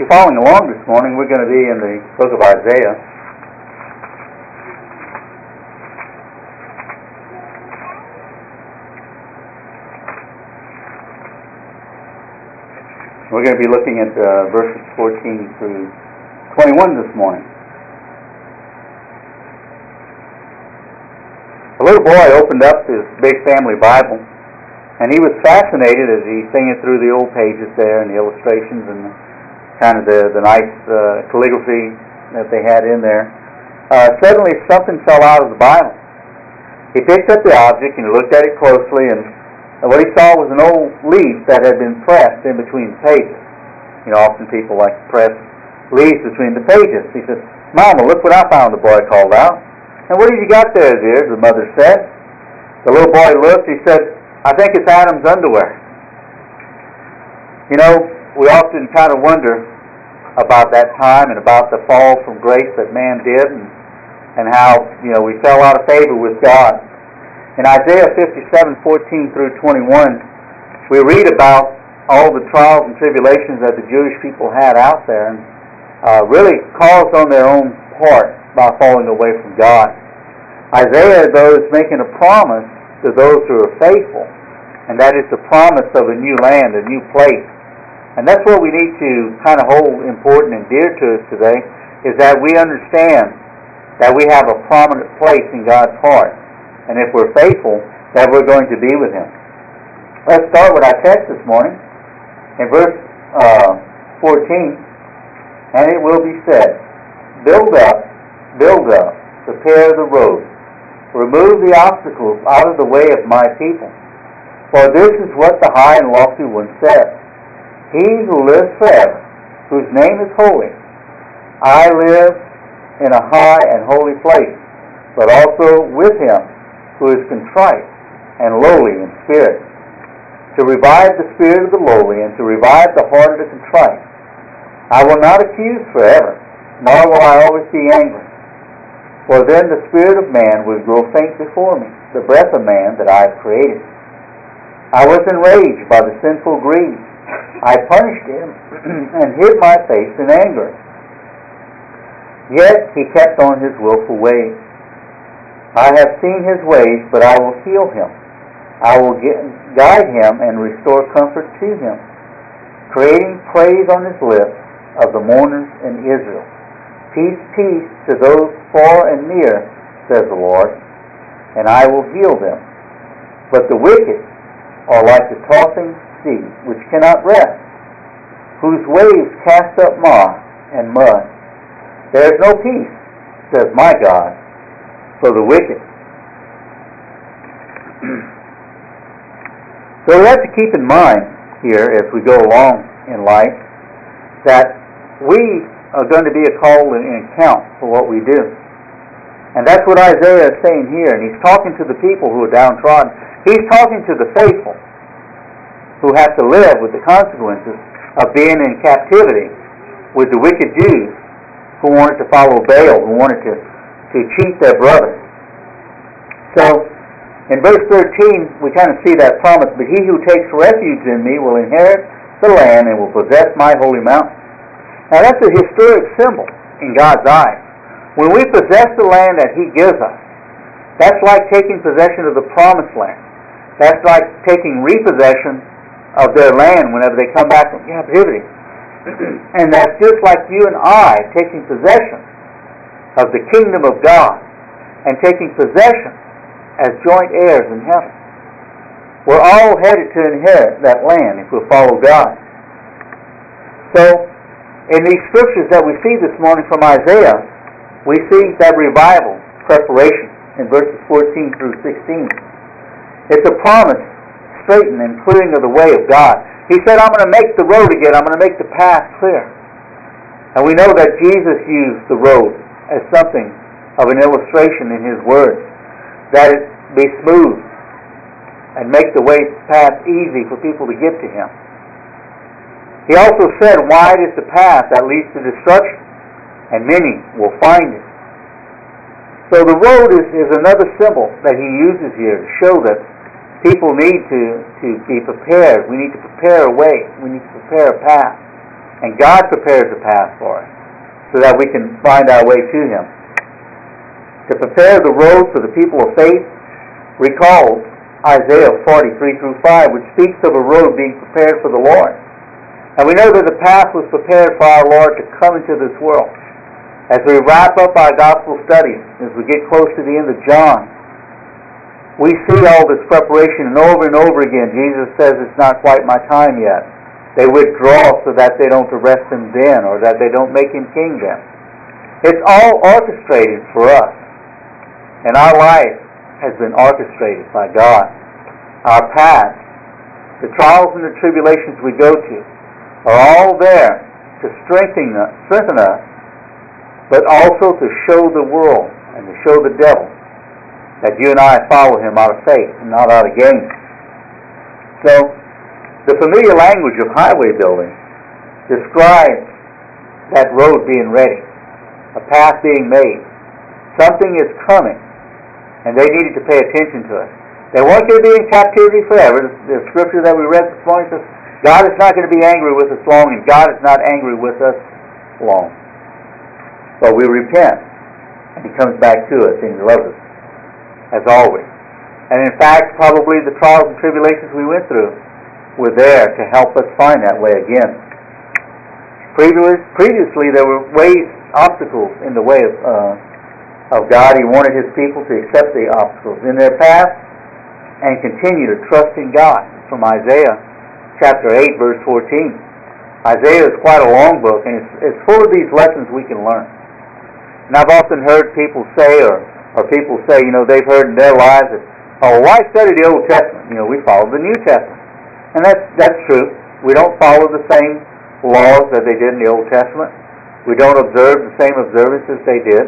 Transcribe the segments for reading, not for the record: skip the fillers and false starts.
If you're following along this morning, we're going to be in the book of Isaiah. We're going to be looking at verses 14 through 21 this morning. A little boy opened up his big family Bible, and he was fascinated as he seen it through the old pages there and the illustrations and kind of the nice calligraphy that they had in there. Suddenly something fell out of the Bible. He picked up the object and looked at it closely, and what he saw was an old leaf that had been pressed in between the pages. You know, often people like to press leaves between the pages. He said, "Mama, look what I found," the boy called out. "And what have you got there, dear?" the mother said. The little boy looked. He said, "I think it's Adam's underwear." You know, we often kind of wonder about that time and about the fall from grace that man did, and how, you know, we fell out of favor with God. In Isaiah 57:14 through 21, we read about all the trials and tribulations that the Jewish people had out there, and really caused on their own part by falling away from God. Isaiah, though, is making a promise to those who are faithful, and that is the promise of a new land, a new place. And that's what we need to kind of hold important and dear to us today, is that we understand that we have a prominent place in God's heart. And if we're faithful, that we're going to be with Him. Let's start with our text this morning. In verse 14, "And it will be said, build up, prepare the road, remove the obstacles out of the way of my people. For this is what the high and lofty one said, He who lives forever, whose name is holy. I live in a high and holy place, but also with him who is contrite and lowly in spirit, to revive the spirit of the lowly and to revive the heart of the contrite. I will not accuse forever, nor will I always be angry. For then the spirit of man will grow faint before me, the breath of man that I have created. I was enraged by the sinful greed. I punished him and hid my face in anger. Yet he kept on his willful ways. I have seen his ways, but I will heal him. I will guide him and restore comfort to him, creating praise on his lips of the mourners in Israel. Peace, peace to those far and near, says the Lord, and I will heal them. But the wicked are like the tossing sea, which cannot rest, whose waves cast up moss and mud. There is no peace, says my God, for the wicked. So we have to keep in mind here as we go along in life that we are going to be a call and account for what we do. And that's what Isaiah is saying here. And he's talking to the people who are downtrodden. He's talking to the faithful who have to live with the consequences of being in captivity with the wicked Jews who wanted to follow Baal, who wanted to cheat their brothers. So, in verse 13, we kind of see that promise, but he who takes refuge in me will inherit the land and will possess my holy mountain. Now that's a historic symbol in God's eyes. When we possess the land that He gives us, that's like taking possession of the promised land. That's like taking repossession of their land whenever they come back from captivity. And that's just like you and I taking possession of the kingdom of God and taking possession as joint heirs in heaven. We're all headed to inherit that land if we follow God. So, in these scriptures that we see this morning from Isaiah, we see that revival preparation in verses 14 through 16. It's a promise, straighten and clearing of the way of God. He said, I'm going to make the road again. I'm going to make the path clear. And we know that Jesus used the road as something of an illustration in His words, that it be smooth and make the way path easy for people to get to Him. He also said, wide is the path that leads to destruction, and many will find it. So the road is another symbol that He uses here to show that people need to be prepared. We need to prepare a way. We need to prepare a path. And God prepares a path for us so that we can find our way to Him. To prepare the road for the people of faith, recall Isaiah 43 through 5, which speaks of a road being prepared for the Lord. And we know that the path was prepared for our Lord to come into this world. As we wrap up our gospel studies, as we get close to the end of John, we see all this preparation, and over again, Jesus says, it's not quite my time yet. They withdraw so that they don't arrest Him then, or that they don't make Him king then. It's all orchestrated for us. And our life has been orchestrated by God. Our past, the trials and the tribulations we go to, are all there to strengthen us, but also to show the world and to show the devil that you and I follow Him out of faith and not out of gain. So, the familiar language of highway building describes that road being ready, a path being made. Something is coming, and they needed to pay attention to it. They weren't going to be in captivity forever. The scripture that we read this morning says, God is not going to be angry with us long, and God is not angry with us long. But we repent, and He comes back to us, and He loves us, as always. And in fact, probably the trials and tribulations we went through were there to help us find that way again. Previously, there were obstacles in the way of God. He wanted His people to accept the obstacles in their path and continue to trust in God. From Isaiah chapter 8, verse 14. Isaiah is quite a long book, and it's full of these lessons we can learn. And I've often heard people say, or people say, they've heard in their lives that, why study the Old Testament? We follow the New Testament. And that's true. We don't follow the same laws that they did in the Old Testament. We don't observe the same observances they did.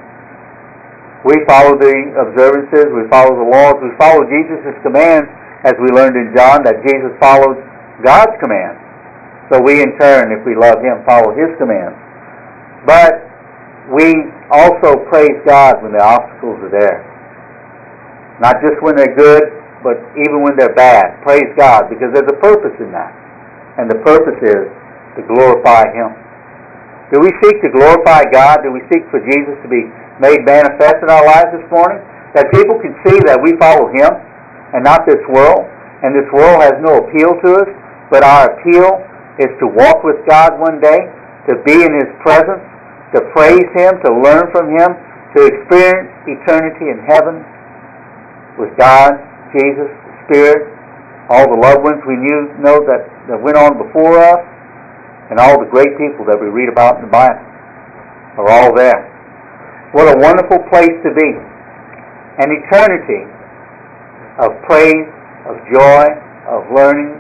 We follow the observances, we follow the laws, we follow Jesus' commands, as we learned in John, that Jesus followed God's commands. So we in turn, if we love Him, follow His commands. But we also praise God when the obstacles are there. Not just when they're good, but even when they're bad. Praise God, because there's a purpose in that. And the purpose is to glorify Him. Do we seek to glorify God? Do we seek for Jesus to be made manifest in our lives this morning? That people can see that we follow Him and not this world. And this world has no appeal to us, but our appeal is to walk with God one day, to be in His presence, to praise Him, to learn from Him, to experience eternity in heaven with God, Jesus, the Spirit, all the loved ones we know that went on before us, and all the great people that we read about in the Bible are all there. What a wonderful place to be. An eternity of praise, of joy, of learning.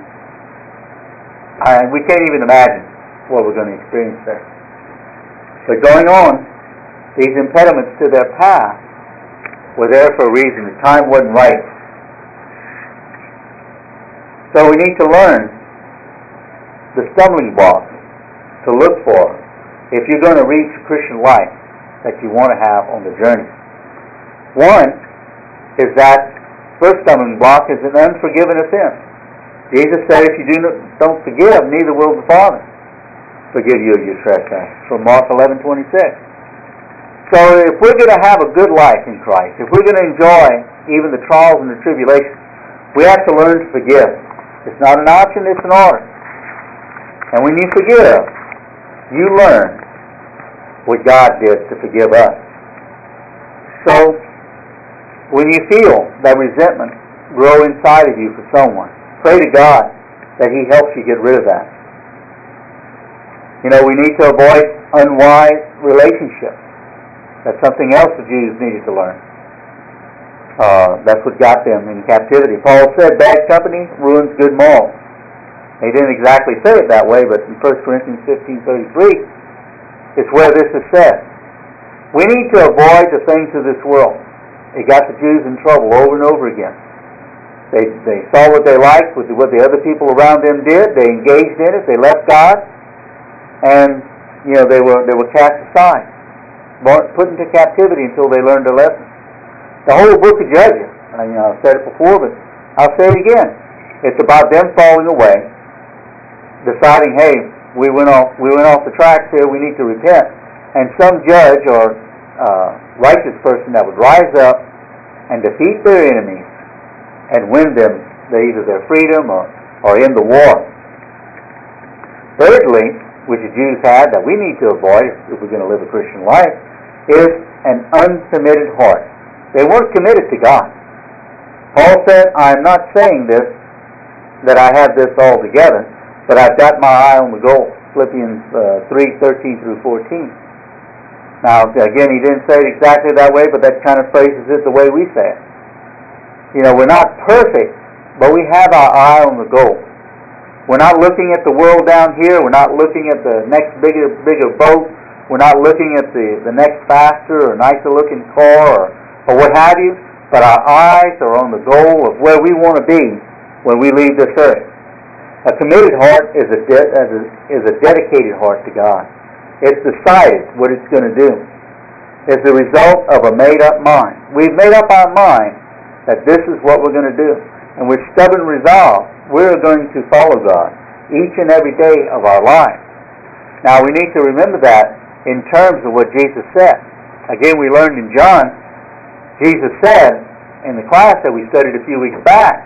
We can't even imagine what we're going to experience there. But going on, these impediments to their path were there for a reason. The time wasn't right. So we need to learn the stumbling blocks to look for if you're going to reach a Christian life that you want to have on the journey. One is that first stumbling block is an unforgiven offense. Jesus said, if you don't forgive, neither will the Father forgive you of your trespasses. From Mark 11:26. So if we're going to have a good life in Christ, if we're going to enjoy even the trials and the tribulations, we have to learn to forgive. It's not an option, it's an order. And when you forgive, you learn what God did to forgive us. So, when you feel that resentment grow inside of you for someone, pray to God that He helps you get rid of that. We need to avoid unwise relationships. That's something else the Jews needed to learn. That's what got them in captivity. Paul said, bad company ruins good morals. He didn't exactly say it that way, but in 1 Corinthians 15:33, it's where this is said. We need to avoid the things of this world. It got the Jews in trouble over and over again. They saw what they liked, what the other people around them did. They engaged in it. They left God, and they were cast aside, put into captivity until they learned their lesson. The whole book of Judges, I've said it before, but I'll say it again. It's about them falling away, deciding, hey, we went off the tracks here. We need to repent. And some judge or righteous person that would rise up and defeat their enemies and win them either their freedom or in the war. Thirdly, which the Jews had that we need to avoid if we're going to live a Christian life, is an uncommitted heart. They weren't committed to God. Paul said, I'm not saying this, that I have this all together, but I've got my eye on the goal. Philippians 3:13 through 14. Now, again, he didn't say it exactly that way, but that kind of phrases it the way we say it. You know, we're not perfect, but we have our eye on the goal. We're not looking at the world down here. We're not looking at the next bigger boat. We're not looking at the next faster or nicer looking car or what have you. But our eyes are on the goal of where we want to be when we leave this earth. A committed heart is a dedicated heart to God. It's decided what it's going to do. It's the result of a made-up mind. We've made up our mind that this is what we're going to do. And with stubborn resolve, we're going to follow God each and every day of our lives. Now, we need to remember that in terms of what Jesus said. Again, we learned in John, Jesus said in the class that we studied a few weeks back,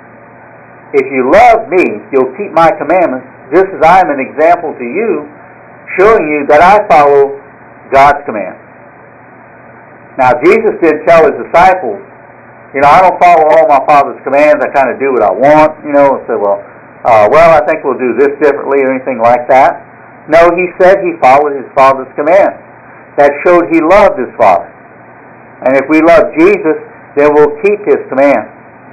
if you love me, you'll keep my commandments, just as I am an example to you, showing you that I follow God's commands. Now, Jesus did tell his disciples, I don't follow all my Father's commands. I kind of do what I want, and say, I think we'll do this differently or anything like that. No, he said he followed his Father's commands. That showed he loved his Father. And if we love Jesus, then we'll keep his commands.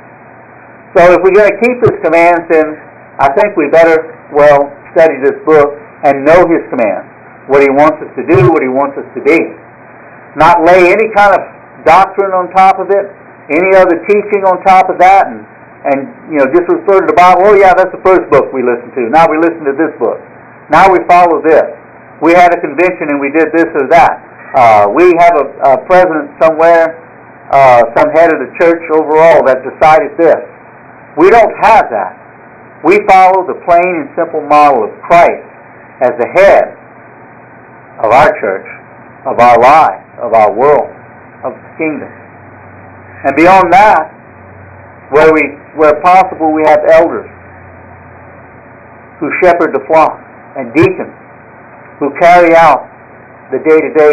So if we're going to keep his commands, then I think we better, study this book and know his commands. What he wants us to do, what he wants us to be. Not lay any kind of doctrine on top of it, any other teaching on top of that, and just refer to the Bible. Oh yeah, that's the first book we listened to. Now we listen to this book. Now we follow this. We had a convention and we did this or that. We have a president somewhere, some head of the church overall that decided this. We don't have that. We follow the plain and simple model of Christ as the head of our church, of our lives, of our world, of the kingdom. And beyond that, where possible, we have elders who shepherd the flock and deacons who carry out the day-to-day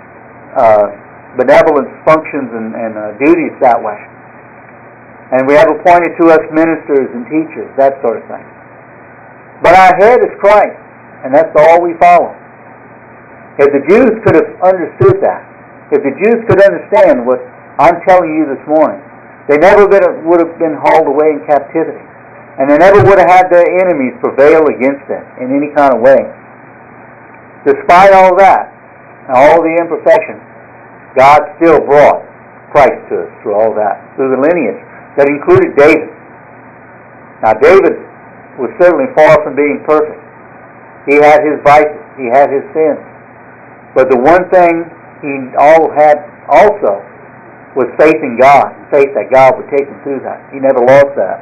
benevolence functions and duties that way. And we have appointed to us ministers and teachers, that sort of thing. But our head is Christ, and that's all we follow. If the Jews could have understood that, if the Jews could understand what I'm telling you this morning, they never would have been hauled away in captivity. And they never would have had their enemies prevail against them in any kind of way. Despite all that, and all the imperfections, God still brought Christ to us through all that, through the lineage that included David. Now, David was certainly far from being perfect. He had his vices. He had his sins. But the one thing he had also was faith in God, faith that God would take him through that. He never lost that.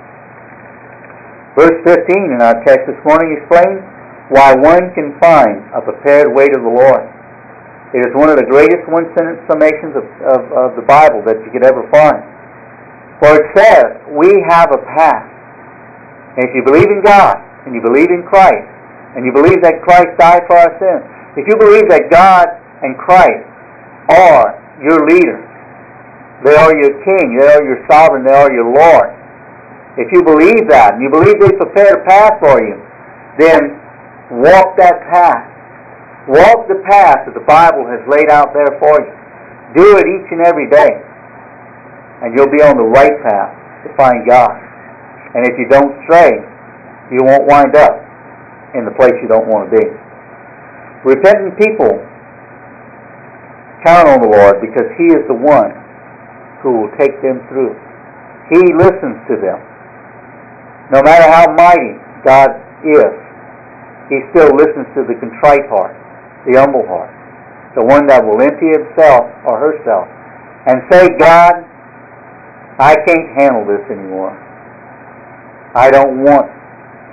Verse 15 in our text this morning explains why one can find a prepared way to the Lord. It is one of the greatest one-sentence summations of the Bible that you could ever find. For it says, we have a path. And if you believe in God, and you believe in Christ, and you believe that Christ died for our sins, if you believe that God and Christ are your leader, they are your king, they are your sovereign, they are your Lord. If you believe that, and you believe they prepared a path for you, then walk that path. Walk the path that the Bible has laid out there for you. Do it each and every day. And you'll be on the right path to find God. And if you don't stray, you won't wind up in the place you don't want to be. Repentant people count on the Lord because He is the one who will take them through. He listens to them. No matter how mighty God is, He still listens to the contrite heart, the humble heart, the one that will empty himself or herself and say, God, I can't handle this anymore. I don't want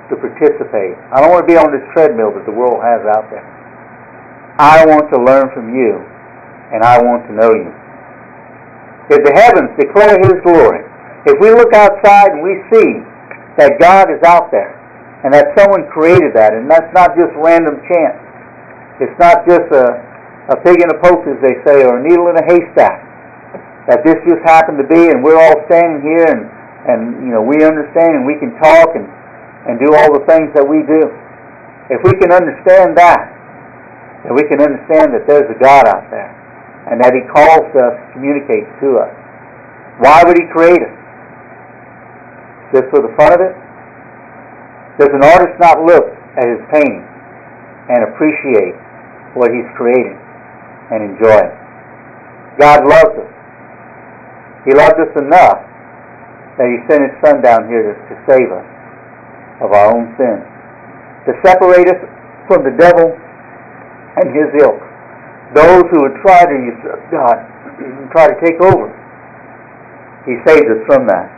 to participate. I don't want to be on this treadmill that the world has out there. I want to learn from you, and I want to know you. If the heavens declare His glory, if we look outside and we see that God is out there, and that someone created that, and that's not just random chance. It's not just a pig in a poke, as they say, or a needle in a haystack. That this just happened to be, and we're all standing here, and we understand, and we can talk and do all the things that we do. If we can understand that, then we can understand that there's a God out there, and that He calls us, communicates to us. Why would He create us? Just for the fun of it? Does an artist not look at his painting and appreciate what he's creating and enjoy it? God loves us. He loved us enough that He sent His Son down here to save us of our own sins, to separate us from the devil and his ilk, those who would try to usurp God and try to take over. He saved us from that.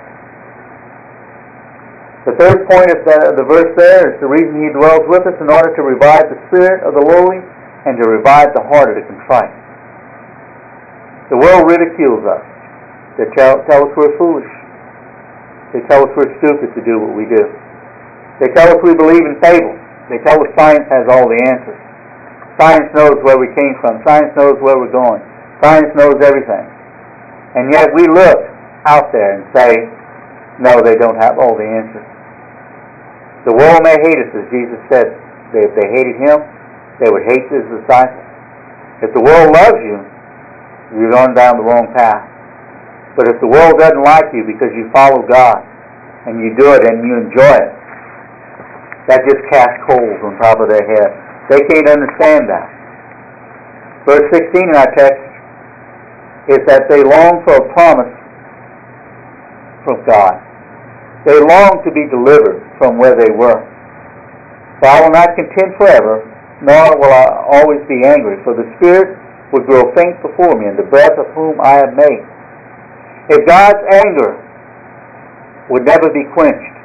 The third point of the verse there is the reason He dwells with us, in order to revive the spirit of the lowly and to revive the heart of the contrite. The world ridicules us. They tell us we're foolish. They tell us we're stupid to do what we do. They tell us we believe in fables. They tell us science has all the answers. Science knows where we came from. Science knows where we're going. Science knows everything. And yet we look out there and say, no, they don't have all the answers. The world may hate us, as Jesus said. If they hated Him, they would hate His disciples. If the world loves you, you're going down the wrong path. But if the world doesn't like you because you follow God, and you do it and you enjoy it, that just casts coals on top of their head. They can't understand that. Verse 16 in our text is that they long for a promise from God. They long to be delivered from where they were. For I will not contend forever, nor will I always be angry, for the Spirit would grow faint before me, and the breath of whom I have made. If God's anger would never be quenched,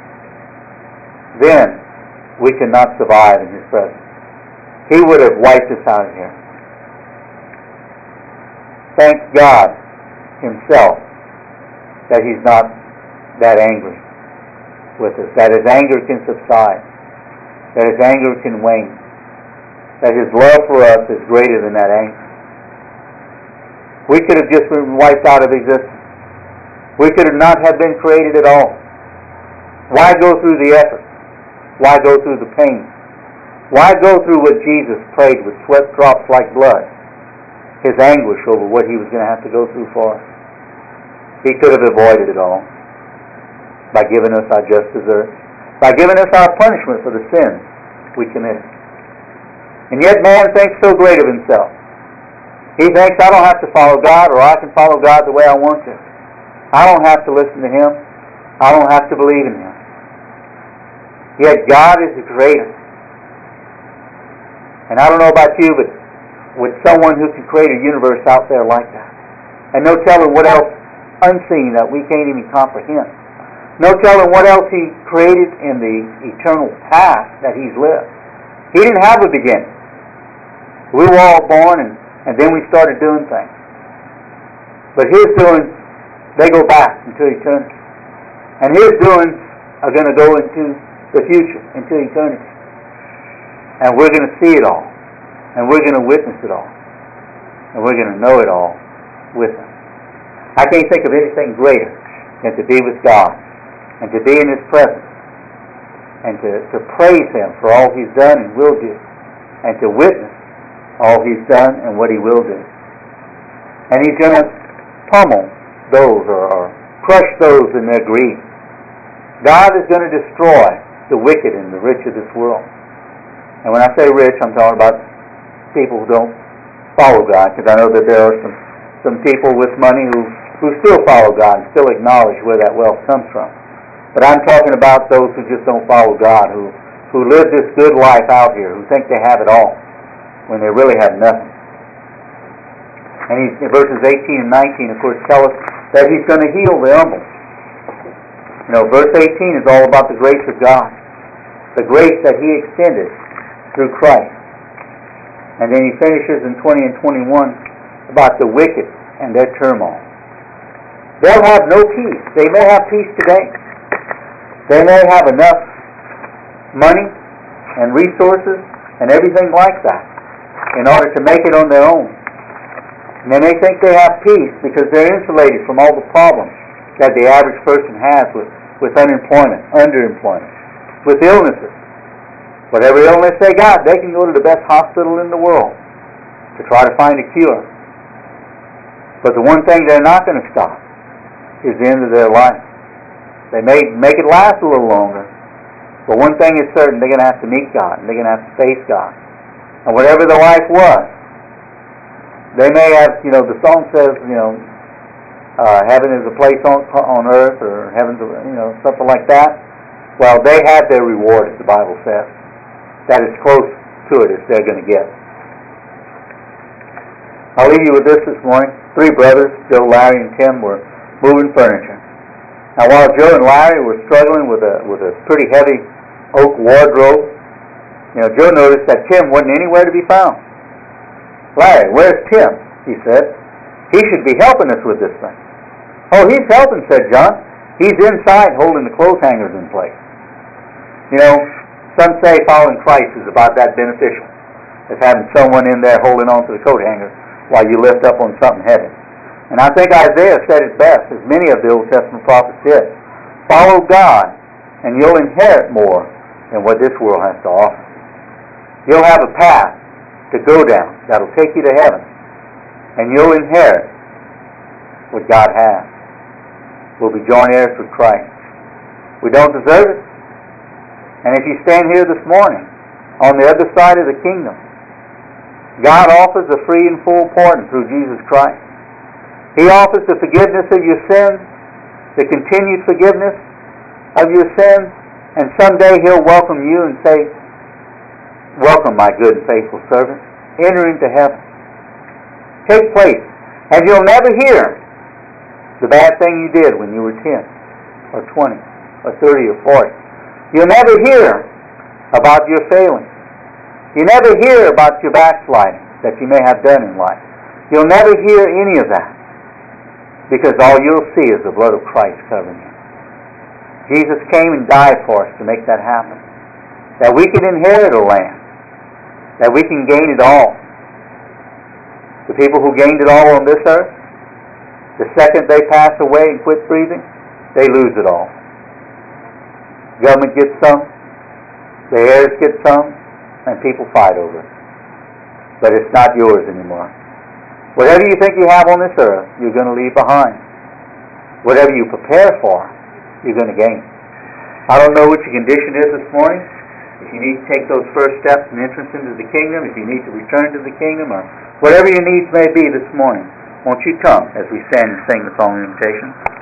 then we cannot survive in His presence. He would have wiped us out of here. Thank God Himself that He's not that angry with us, that His anger can subside, that His anger can wane, that His love for us is greater than that anger. We could have just been wiped out of existence. We could have not have been created at all. Why go through the effort? Why go through the pain? Why go through what Jesus prayed with sweat drops like blood? His anguish over what He was going to have to go through for us. He could have avoided it all by giving us our just desert, by giving us our punishment for the sins we committed. And yet man thinks so great of himself. He thinks, I don't have to follow God, or I can follow God the way I want to. I don't have to listen to Him. I don't have to believe in Him. Yet God is the Creator. And I don't know about you, but with someone who can create a universe out there like that, and no telling what else unseen that we can't even comprehend, no telling what else He created in the eternal past that He's lived. He didn't have a beginning. We were all born, and then we started doing things. But His doings, they go back into eternity. And His doings are going to go into the future, into eternity. And we're going to see it all. And we're going to witness it all. And we're going to know it all with Him. I can't think of anything greater than to be with God and to be in His presence and to praise Him for all He's done and will do, and to witness all He's done and what He will do. And He's going to pummel those or crush those in their greed. God is going to destroy the wicked and the rich of this world. And when I say rich, I'm talking about people who don't follow God, because I know that there are some people with money who still follow God and still acknowledge where that wealth comes from. But I'm talking about those who just don't follow God, who live this good life out here, who think they have it all when they really have nothing. And verses 18 and 19, of course, tell us that He's going to heal the humble. You know, verse 18 is all about the grace of God. the grace that He extended through Christ. And then he finishes in 20 and 21 about the wicked and their turmoil. They'll have no peace. They may have peace today. They may have enough money and resources and everything like that in order to make it on their own. And they may think they have peace because they're insulated from all the problems that the average person has with unemployment, underemployment, with illnesses. Whatever illness they got, they can go to the best hospital in the world to try to find a cure. But the one thing they're not going to stop is the end of their life. They may make it last a little longer, but one thing is certain, they're going to have to meet God, and they're going to have to face God. And whatever the life was, they may have, the song says, heaven is a place on earth, or heaven's, something like that. Well, they had their reward, as the Bible says. That is close to it as they're going to get. I'll leave you with this morning. 3 brothers, Joe, Larry, and Tim, were moving furniture. Now, while Joe and Larry were struggling with a pretty heavy oak wardrobe, Joe noticed that Tim wasn't anywhere to be found. Larry, where's Tim? He said. He should be helping us with this thing. Oh, he's helping, said John. He's inside holding the clothes hangers in place. Some say following Christ is about that beneficial, as having someone in there holding on to the coat hanger while you lift up on something heavy. And I think Isaiah said it best, as many of the Old Testament prophets did. Follow God, and you'll inherit more than what this world has to offer. You'll have a path to go down that'll take you to heaven, and you'll inherit what God has. We'll be joint heirs with Christ. We don't deserve it. And if you stand here this morning, on the other side of the kingdom, God offers a free and full pardon through Jesus Christ. He offers the forgiveness of your sins, the continued forgiveness of your sins, and someday He'll welcome you and say, welcome, my good and faithful servant. Enter into heaven. Take place. And you'll never hear the bad thing you did when you were 10 or 20 or 30 or 40. You'll never hear about your failings. You never hear about your backsliding that you may have done in life. You'll never hear any of that, because all you'll see is the blood of Christ covering you. Jesus came and died for us to make that happen, that we can inherit a land, that we can gain it all. The people who gained it all on this earth, the second they pass away and quit breathing, they lose it all. Government gets some, the heirs get some, and people fight over it. But it's not yours anymore. Whatever you think you have on this earth, you're going to leave behind. Whatever you prepare for, you're going to gain. I don't know what your condition is this morning. If you need to take those first steps and entrance into the kingdom, if you need to return to the kingdom, or whatever your needs may be this morning, won't you come as we stand and sing the song of invitation?